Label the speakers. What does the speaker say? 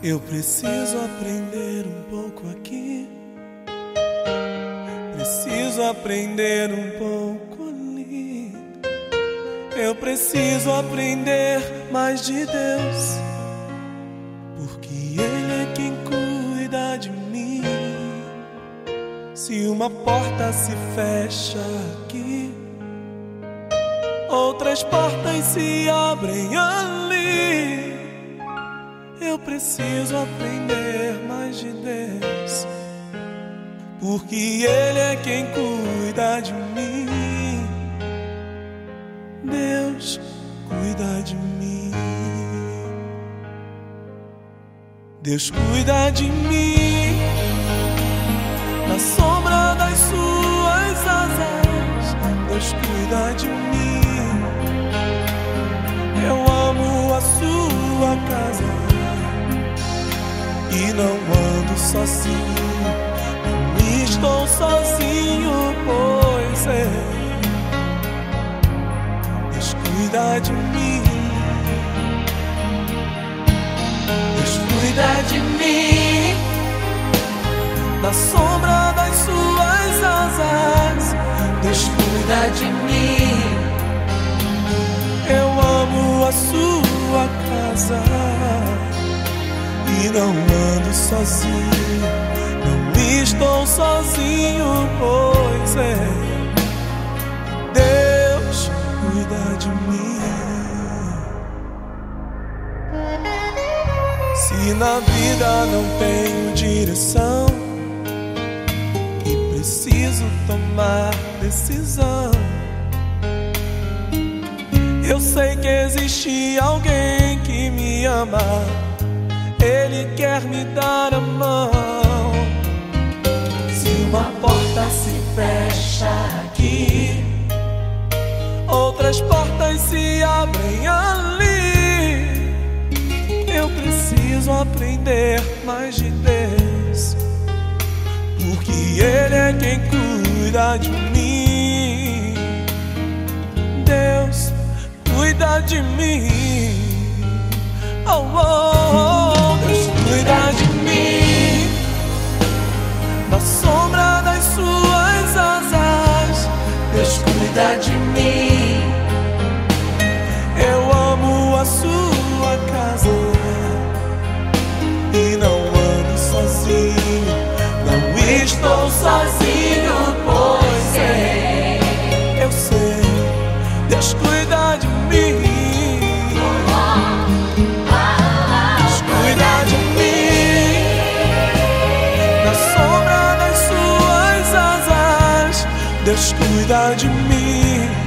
Speaker 1: Eu preciso aprender um pouco aqui, preciso aprender um pouco ali. Eu preciso aprender mais de Deus, porque Ele é quem cuida de mim. Se uma porta se fecha aqui, outras portas se abrem ali. Eu preciso aprender mais de Deus, porque Ele é quem cuida de mim. Deus cuida de mim. Deus cuida de mim na sombra das suas asas. Deus cuida de mim. Eu amo a sua casa e não ando sozinho, não estou sozinho, pois é. Deus cuida de mim. Deus cuida de mim na sombra das suas asas. Deus cuida de mim. Eu amo a sua casa e não ando sozinho, não estou sozinho, pois é. Deus cuida de mim. Se na vida não tenho direção e preciso tomar decisão, eu sei que existe alguém que me ama. Ele quer me dar a mão. Se uma porta se fecha aqui, outras portas se abrem ali. Eu preciso aprender mais de Deus, porque Ele é quem cuida de mim. Deus cuida de mim. Oh, oh, oh. Deus cuida de mim na sombra das suas asas. Deus cuida de mim. Eu amo a sua casa e não ando sozinho, não estou sozinho, pois é. Eu sei, Deus cuida de mim. Deus cuida de mim.